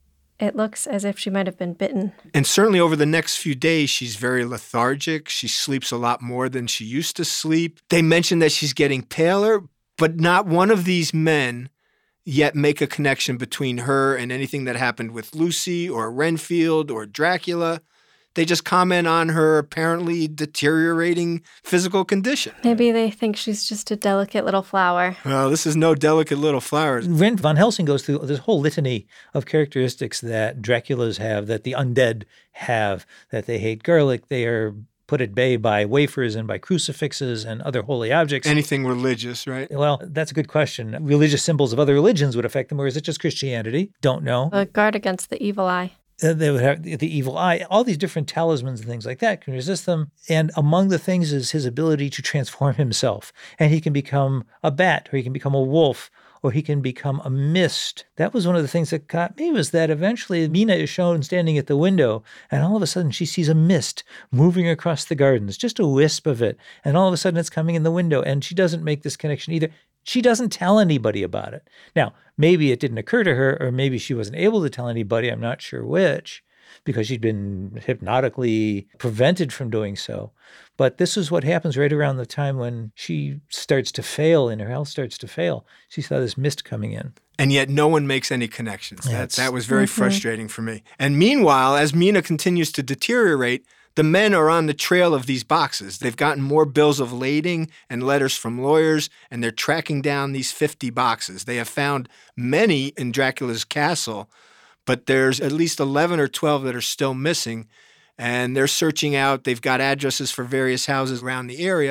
it looks as if she might have been bitten. And certainly over the next few days, she's very lethargic. She sleeps a lot more than she used to sleep. They mention that she's getting paler, but not one of these men yet make a connection between her and anything that happened with Lucy or Renfield or Dracula. They just comment on her apparently deteriorating physical condition. Maybe they think she's just a delicate little flower. Well, this is no delicate little flower. Van Helsing goes through this whole litany of characteristics that Draculas have, that the undead have, that they hate garlic, they are put at bay by wafers and by crucifixes and other holy objects. Anything religious, right? Well, that's a good question. Religious symbols of other religions would affect them, or is it just Christianity? Don't know. A guard against the evil eye. Uh, they would have the evil eye. All these different talismans and things like that can resist them. And among the things is his ability to transform himself. And he can become a bat, or he can become a wolf, or he can become a mist. That was one of the things that caught me, was that eventually Mina is shown standing at the window, and all of a sudden she sees a mist moving across the gardens, just a wisp of it. And all of a sudden it's coming in the window, and she doesn't make this connection either. She doesn't tell anybody about it. Now, maybe it didn't occur to her, or maybe she wasn't able to tell anybody, I'm not sure which, because she'd been hypnotically prevented from doing so. But this is what happens right around the time when she starts to fail and her health starts to fail. She saw this mist coming in. And yet no one makes any connections. That, That's- that was very Mhm. frustrating for me. And meanwhile, as Mina continues to deteriorate, the men are on the trail of these boxes. They've gotten more bills of lading and letters from lawyers, and they're tracking down these fifty boxes. They have found many in Dracula's castle, but there's at least eleven or twelve that are still missing, and they're searching out. They've got addresses for various houses around the area,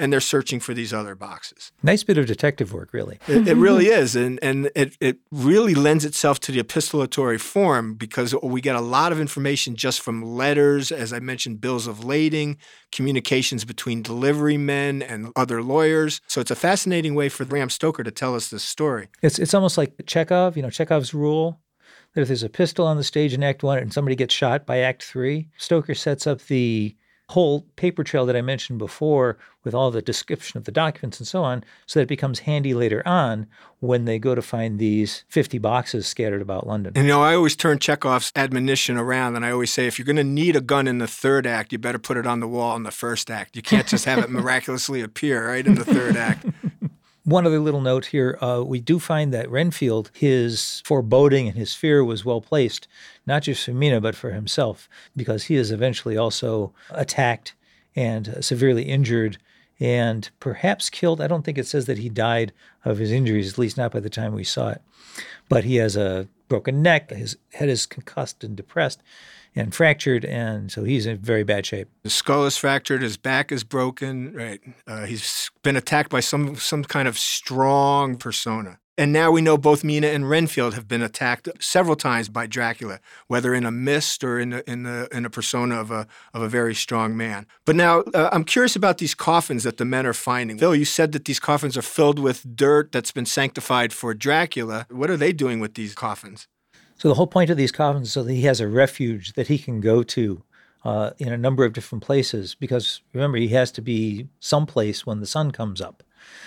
and they're searching for these other boxes. Nice bit of detective work, really. It, it really is, and and it, it really lends itself to the epistolatory form because we get a lot of information just from letters, as I mentioned, bills of lading, communications between delivery men and other lawyers. So it's a fascinating way for Bram Stoker to tell us this story. It's it's almost like Chekhov, you know, Chekhov's rule, that if there's a pistol on the stage in Act One and somebody gets shot by Act Three, Stoker sets up the whole paper trail that I mentioned before with all the description of the documents and so on, so that it becomes handy later on when they go to find these fifty boxes scattered about London. And, you know, I always turn Chekhov's admonition around, and I always say, if you're going to need a gun in the third act, you better put it on the wall in the first act. You can't just have it miraculously appear right in the third act. One other little note here, uh, we do find that Renfield, his foreboding and his fear was well placed, not just for Mina, but for himself, because he is eventually also attacked and uh, severely injured and perhaps killed. I don't think it says that he died of his injuries, at least not by the time we saw it. But he has a broken neck, his head is concussed and depressed and fractured, and so he's in very bad shape. His skull is fractured, his back is broken, right? Uh, he's been attacked by some some kind of strong persona. And now we know both Mina and Renfield have been attacked several times by Dracula, whether in a mist or in the in the in a persona of a of a very strong man. But now uh, I'm curious about these coffins that the men are finding. Phil, you said that these coffins are filled with dirt that's been sanctified for Dracula. What are they doing with these coffins? So the whole point of these coffins is so that he has a refuge that he can go to uh, in a number of different places, because remember, he has to be someplace when the sun comes up.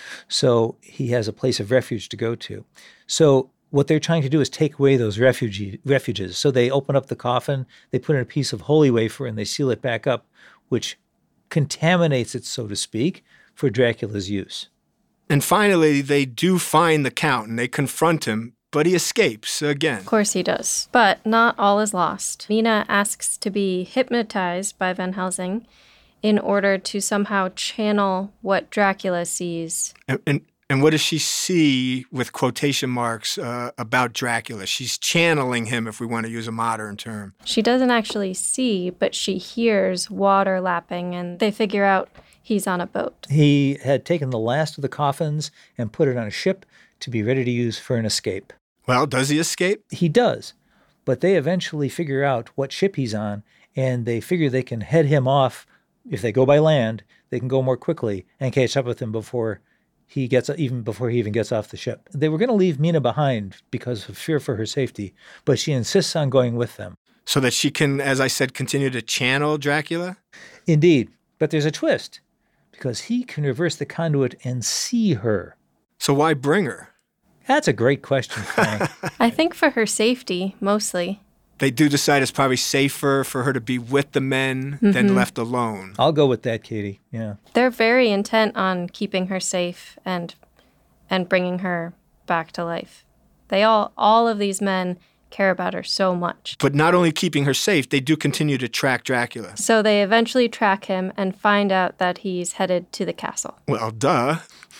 So he has a place of refuge to go to. So what they're trying to do is take away those refuge, refuges. So they open up the coffin, they put in a piece of holy wafer, and they seal it back up, which contaminates it, so to speak, for Dracula's use. And finally, they do find the Count, and they confront him, but he escapes again. Of course he does. But not all is lost. Mina asks to be hypnotized by Van Helsing in order to somehow channel what Dracula sees. And, and, and what does she see, with quotation marks, uh, about Dracula? She's channeling him, if we want to use a modern term. She doesn't actually see, but she hears water lapping, and they figure out he's on a boat. He had taken the last of the coffins and put it on a ship to be ready to use for an escape. Well, does he escape? He does, but they eventually figure out what ship he's on, and they figure they can head him off. If they go by land, they can go more quickly and catch up with him before he gets even before he even gets off the ship. They were going to leave Mina behind because of fear for her safety, but she insists on going with them. So that she can, as I said, continue to channel Dracula? Indeed, but there's a twist, because he can reverse the conduit and see her. So why bring her? That's a great question, Frank. I think for her safety, mostly. They do decide it's probably safer for her to be with the men mm-hmm. than left alone. I'll go with that, Katie. Yeah. They're very intent on keeping her safe and and bringing her back to life. They all, all of these men care about her so much. But not only keeping her safe, they do continue to track Dracula. So they eventually track him and find out that he's headed to the castle. Well, duh.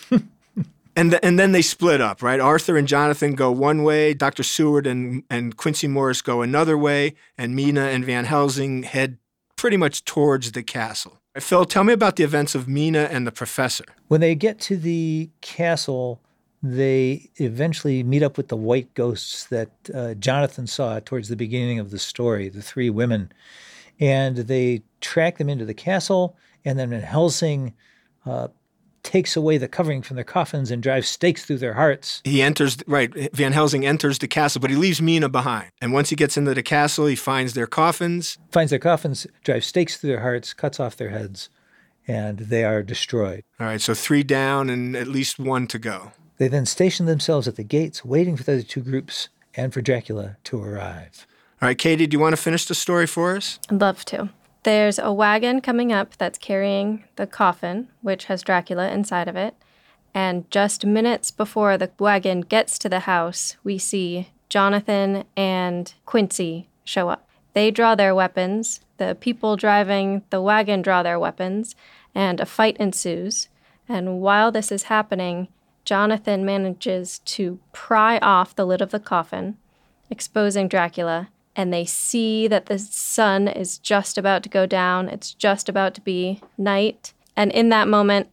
And th- and then they split up, right? Arthur and Jonathan go one way, Doctor Seward and, and Quincy Morris go another way, and Mina and Van Helsing head pretty much towards the castle. Phil, tell me about the events of Mina and the professor. When they get to the castle, they eventually meet up with the white ghosts that uh, Jonathan saw towards the beginning of the story, the three women. And they track them into the castle, and then Van Helsing uh, takes away the covering from their coffins and drives stakes through their hearts. He enters, right, Van Helsing enters the castle, but he leaves Mina behind. And once he gets into the castle, he finds their coffins. Finds their coffins, drives stakes through their hearts, cuts off their heads, and they are destroyed. All right, so three down and at least one to go. They then station themselves at the gates, waiting for the other two groups and for Dracula to arrive. All right, Katie, do you want to finish the story for us? I'd love to. There's a wagon coming up that's carrying the coffin, which has Dracula inside of it. And just minutes before the wagon gets to the house, we see Jonathan and Quincy show up. They draw their weapons. The people driving the wagon draw their weapons, and a fight ensues. And while this is happening, Jonathan manages to pry off the lid of the coffin, exposing Dracula. And they see that the sun is just about to go down. It's just about to be night. And in that moment,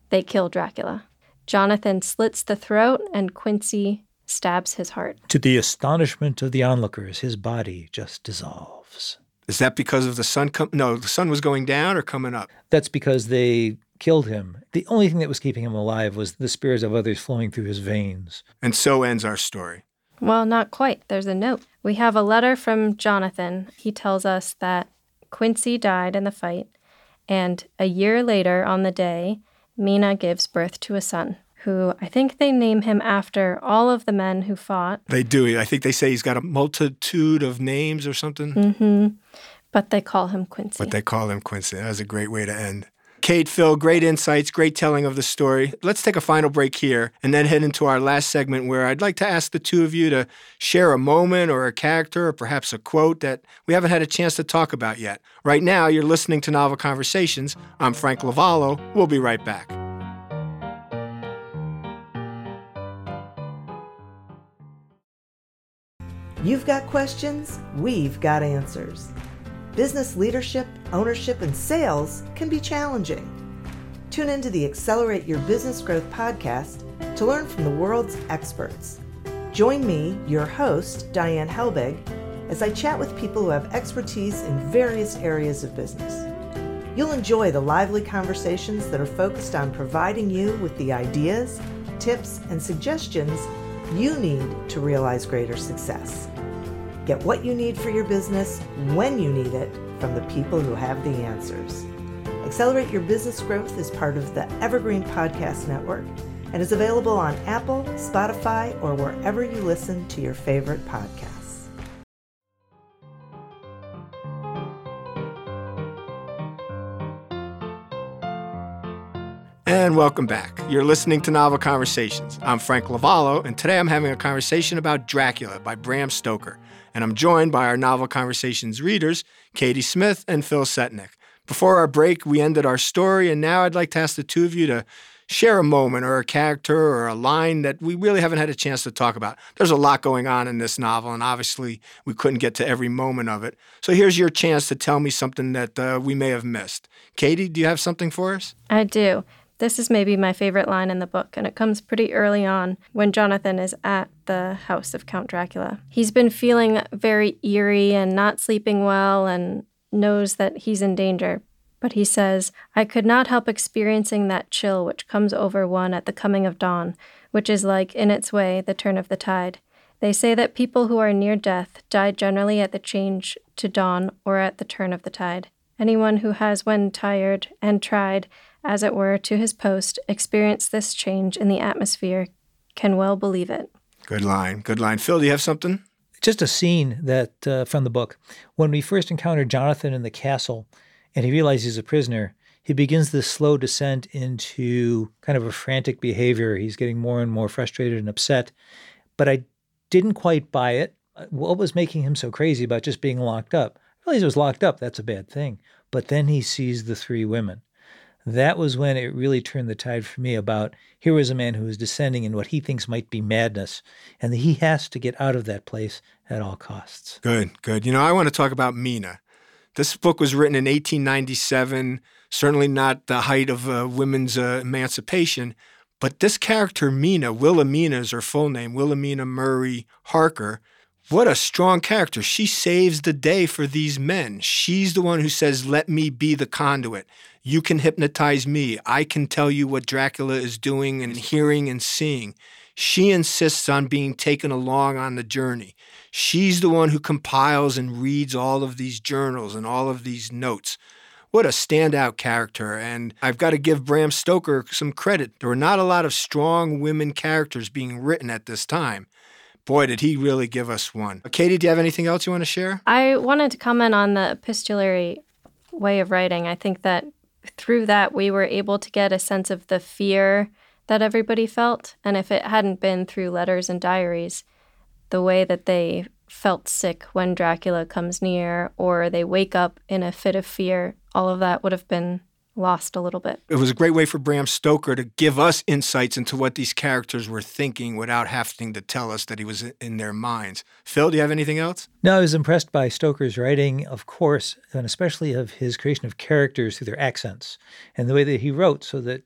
They kill Dracula. Jonathan slits the throat, and Quincy stabs his heart. To the astonishment of the onlookers, his body just dissolves. Is that because of the sun? Com- no, the sun was going down or coming up? That's because they killed him. The only thing that was keeping him alive was the spirits of others flowing through his veins. And so ends our story. Well, not quite. There's a note. We have a letter from Jonathan. He tells us that Quincy died in the fight, and a year later on the day, Mina gives birth to a son, who I think they name him after all of the men who fought. They do. I think they say he's got a multitude of names or something. Mm-hmm. But they call him Quincy. But they call him Quincy. That was a great way to end. Kate, Phil, great insights, great telling of the story. Let's take a final break here and then head into our last segment where I'd like to ask the two of you to share a moment or a character or perhaps a quote that we haven't had a chance to talk about yet. Right now, you're listening to Novel Conversations. I'm Frank Lavallo. We'll be right back. You've got questions, we've got answers. Business leadership, ownership, and sales can be challenging. Tune into the Accelerate Your Business Growth podcast to learn from the world's experts. Join me, your host, Diane Helbig, as I chat with people who have expertise in various areas of business. You'll enjoy the lively conversations that are focused on providing you with the ideas, tips, and suggestions you need to realize greater success. Get what you need for your business when you need it from the people who have the answers. Accelerate Your Business Growth is part of the Evergreen Podcast Network and is available on Apple, Spotify, or wherever you listen to your favorite podcasts. And welcome back. You're listening to Novel Conversations. I'm Frank Lavallo, and today I'm having a conversation about Dracula by Bram Stoker. And I'm joined by our Novel Conversations readers, Katie Smith and Phil Setnick. Before our break, we ended our story, and now I'd like to ask the two of you to share a moment or a character or a line that we really haven't had a chance to talk about. There's a lot going on in this novel, and obviously we couldn't get to every moment of it. So here's your chance to tell me something that uh, we may have missed. Katie, do you have something for us? I do. This is maybe my favorite line in the book, and it comes pretty early on when Jonathan is at the house of Count Dracula. He's been feeling very eerie and not sleeping well and knows that he's in danger. But he says, "I could not help experiencing that chill which comes over one at the coming of dawn, which is like, in its way, the turn of the tide. They say that people who are near death die generally at the change to dawn or at the turn of the tide. Anyone who has, when tired and tried, as it were, to his post, experience this change in the atmosphere, can well believe it." Good line. Good line. Phil, do you have something? Just a scene that uh, from the book. When we first encounter Jonathan in the castle and he realizes he's a prisoner, he begins this slow descent into kind of a frantic behavior. He's getting more and more frustrated and upset. But I didn't quite buy it. What was making him so crazy about just being locked up? I realized he was locked up. That's a bad thing. But then he sees the three women. That was when it really turned the tide for me about here was a man who was descending in what he thinks might be madness, and that he has to get out of that place at all costs. Good, good. You know, I want to talk about Mina. This book was written in eighteen ninety-seven, certainly not the height of uh, women's uh, emancipation, but this character, Mina, Wilhelmina is her full name, Wilhelmina Murray Harker. What a strong character. She saves the day for these men. She's the one who says, let me be the conduit. You can hypnotize me. I can tell you what Dracula is doing and hearing and seeing. She insists on being taken along on the journey. She's the one who compiles and reads all of these journals and all of these notes. What a standout character. And I've got to give Bram Stoker some credit. There were not a lot of strong women characters being written at this time. Boy, did he really give us one. Katie, do you have anything else you want to share? I wanted to comment on the epistolary way of writing. I think that through that, we were able to get a sense of the fear that everybody felt. And if it hadn't been through letters and diaries, the way that they felt sick when Dracula comes near or they wake up in a fit of fear, all of that would have been lost a little bit. It was a great way for Bram Stoker to give us insights into what these characters were thinking without having to tell us that he was in their minds. Phil, do you have anything else? No, I was impressed by Stoker's writing, of course, and especially of his creation of characters through their accents and the way that he wrote so that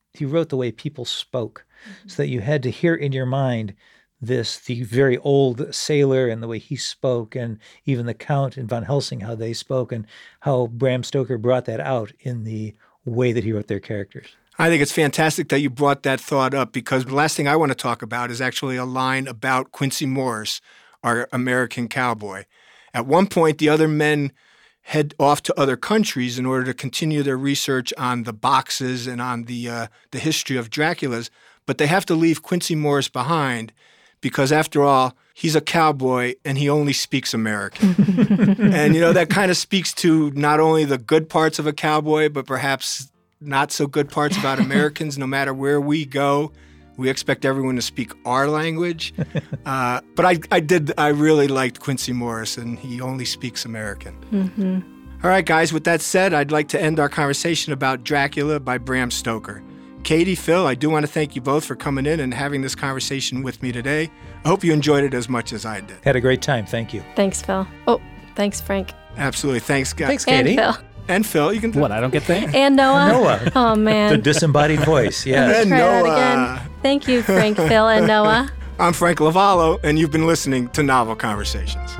he wrote the way people spoke, mm-hmm. so that you had to hear in your mind this, the very old sailor and the way he spoke, and even the Count and Van Helsing, how they spoke, and how Bram Stoker brought that out in the way that he wrote their characters. I think it's fantastic that you brought that thought up, because the last thing I want to talk about is actually a line about Quincy Morris, our American cowboy. At one point, the other men head off to other countries in order to continue their research on the boxes and on the uh, the history of Dracula's, but they have to leave Quincy Morris behind because, after all, he's a cowboy and he only speaks American. And, you know, that kind of speaks to not only the good parts of a cowboy, but perhaps not so good parts about Americans. No matter where we go, we expect everyone to speak our language. Uh, but I, I did, I really liked Quincy Morris, and he only speaks American. Mm-hmm. All right, guys, with that said, I'd like to end our conversation about Dracula by Bram Stoker. Katie, Phil, I do want to thank you both for coming in and having this conversation with me today. I hope you enjoyed it as much as I did. Had a great time. Thank you. Thanks, Phil. Oh, thanks, Frank. Absolutely. Thanks, guys. Thanks, Katie. And Phil. And Phil, you can... What, I don't get thanks? And Noah. Noah. Oh, man. The disembodied voice, yeah. And Try that Noah. again. Thank you, Frank, Phil, and Noah. I'm Frank Lavallo, and you've been listening to Novel Conversations.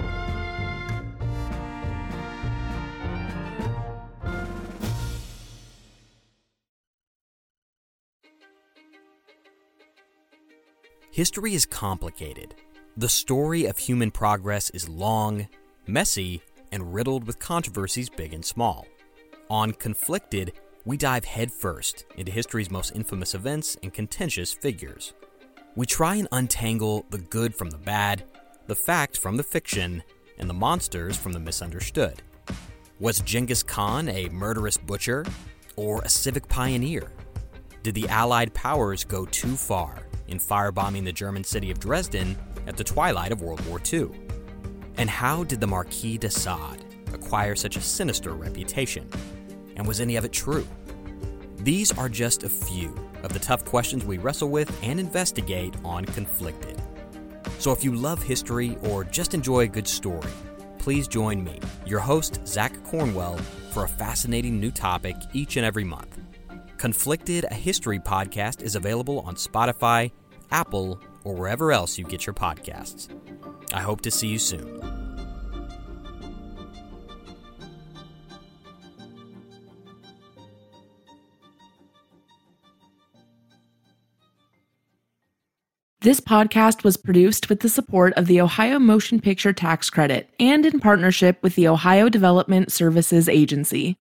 History is complicated. The story of human progress is long, messy, and riddled with controversies big and small. On Conflicted, we dive headfirst into history's most infamous events and contentious figures. We try and untangle the good from the bad, the fact from the fiction, and the monsters from the misunderstood. Was Genghis Khan a murderous butcher or a civic pioneer? Did the Allied powers go too far in firebombing the German city of Dresden at the twilight of World War Two? And how did the Marquis de Sade acquire such a sinister reputation? And was any of it true? These are just a few of the tough questions we wrestle with and investigate on Conflicted. So if you love history or just enjoy a good story, please join me, your host, Zach Cornwell, for a fascinating new topic each and every month. Conflicted, a history podcast, is available on Spotify, Apple, or wherever else you get your podcasts. I hope to see you soon. This podcast was produced with the support of the Ohio Motion Picture Tax Credit and in partnership with the Ohio Development Services Agency.